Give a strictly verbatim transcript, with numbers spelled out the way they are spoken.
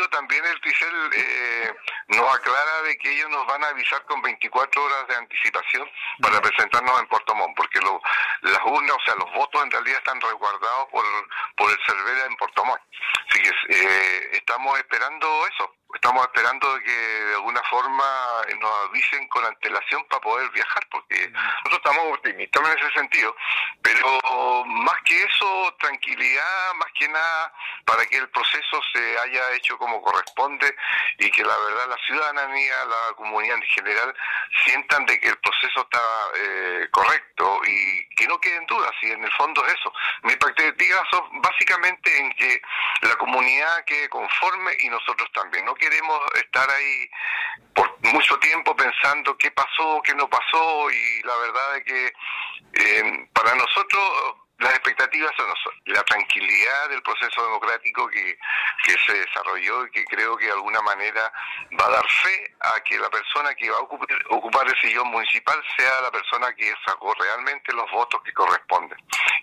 sentido también el TICEL eh, nos aclara de que ellos nos van a avisar con veinticuatro horas de anticipación para presentarnos en Puerto Montt, porque lo, las urnas, o sea, los votos en realidad están resguardados por, por el Cervera en Puerto Montt. Así que eh, estamos esperando eso. Estamos esperando que de alguna forma nos avisen con antelación para poder viajar, porque nosotros estamos optimistas en ese sentido, pero más que eso, tranquilidad, más que nada, para que el proceso se haya hecho como corresponde y que la verdad la ciudadanía, la comunidad en general, sientan de que el proceso está eh, correcto y que no queden dudas, y en el fondo es eso. Mi expectativa son básicamente en que la comunidad quede conforme y nosotros también. No queremos estar ahí por mucho tiempo pensando qué pasó, qué no pasó, y la verdad es que eh, para nosotros las expectativas son la tranquilidad del proceso democrático que, que se desarrolló y que creo que de alguna manera va a dar fe a que la persona que va a ocupar, ocupar el sillón municipal sea la persona que sacó realmente los votos que corresponden.